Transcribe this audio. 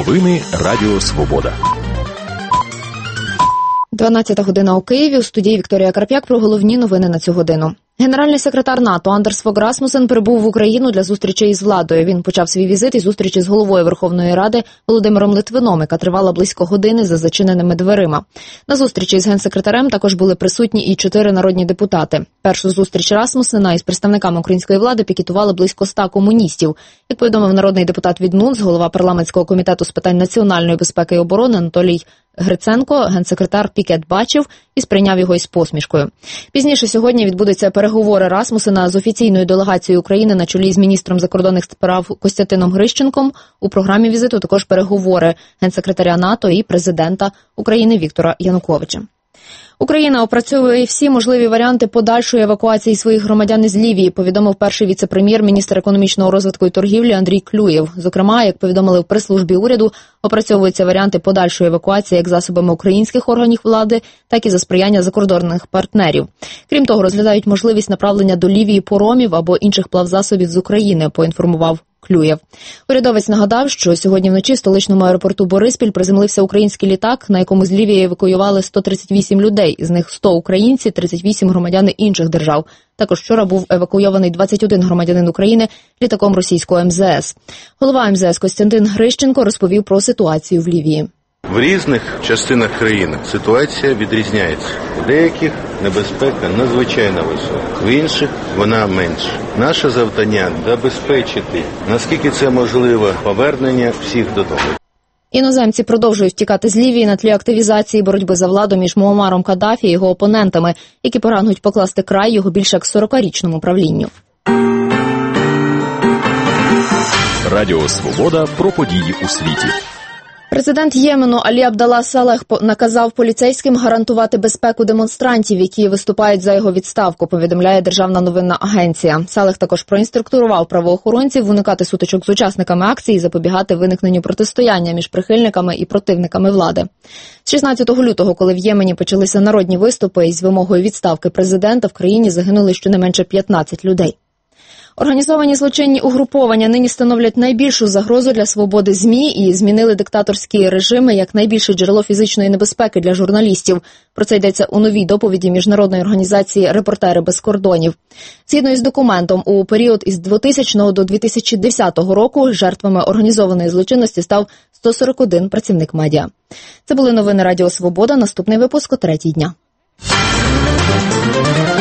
Новини Радіо Свобода. 12 година у Києві. У студії Вікторія Карп'як про головні новини на цю годину. Генеральний секретар НАТО Андерс Фог Расмуссен прибув в Україну для зустрічі із владою. Він почав свій візит із зустрічі з головою Верховної Ради Володимиром Литвином, яка тривала близько години за зачиненими дверима. На зустрічі з генсекретарем також були присутні і 4 народні депутати. Першу зустріч Расмуссена із представниками української влади пікетували близько 100 комуністів. Як повідомив народний депутат від НУНС, голова парламентського комітету з питань національної безпеки і оборони Анатолій Гриценко, генсекретар пікет бачив і сприйняв його із посмішкою. Пізніше сьогодні відбудуться переговори Расмуссена з офіційною делегацією України на чолі з міністром закордонних справ Костянтином Грищенком. У програмі візиту також переговори генсекретаря НАТО і президента України Віктора Януковича. Україна опрацьовує всі можливі варіанти подальшої евакуації своїх громадян із Лівії, повідомив перший віце-прем'єр, міністр економічного розвитку і торгівлі Андрій Клюєв. Зокрема, як повідомили в прес-службі уряду, опрацьовуються варіанти подальшої евакуації як засобами українських органів влади, так і за сприяння закордонних партнерів. Крім того, розглядають можливість направлення до Лівії паромів або інших плавзасобів з України, поінформував Клюєв. Урядовець нагадав, що сьогодні вночі в столичному аеропорту Бориспіль приземлився український літак, на якому з Лівії евакуювали 138 людей, з них 100 українці, 38 громадяни інших держав. Також вчора був евакуйований 21 громадянин України літаком російського МЗС. Голова МЗС Костянтин Грищенко розповів про ситуацію в Лівії. В різних частинах країни ситуація відрізняється. У деяких небезпека надзвичайно висока, в інших вона менша. Наше завдання – забезпечити, наскільки це можливо, повернення всіх додому. Іноземці продовжують втікати з Лівії на тлі активізації боротьби за владу між Муаммаром Каддафі і його опонентами, які прагнуть покласти край його більш як 40-річному правлінню. Радіо Свобода про події у світі. Президент Ємену Алі Абдалла Салех наказав поліцейським гарантувати безпеку демонстрантів, які виступають за його відставку, повідомляє Державна новинна агенція. Салех також проінструктував правоохоронців уникати сутичок з учасниками акції і запобігати виникненню протистояння між прихильниками і противниками влади. З 16 лютого, коли в Ємені почалися народні виступи із вимогою відставки президента, в країні загинули щонайменше 15 людей. Організовані злочинні угруповання нині становлять найбільшу загрозу для свободи ЗМІ і змінили диктаторські режими як найбільше джерело фізичної небезпеки для журналістів. Про це йдеться у новій доповіді міжнародної організації «Репортери без кордонів». Згідно із документом, у період із 2000 до 2010 року жертвами організованої злочинності став 141 працівник медіа. Це були новини Радіо Свобода. Наступний випуск о 3:00 дня.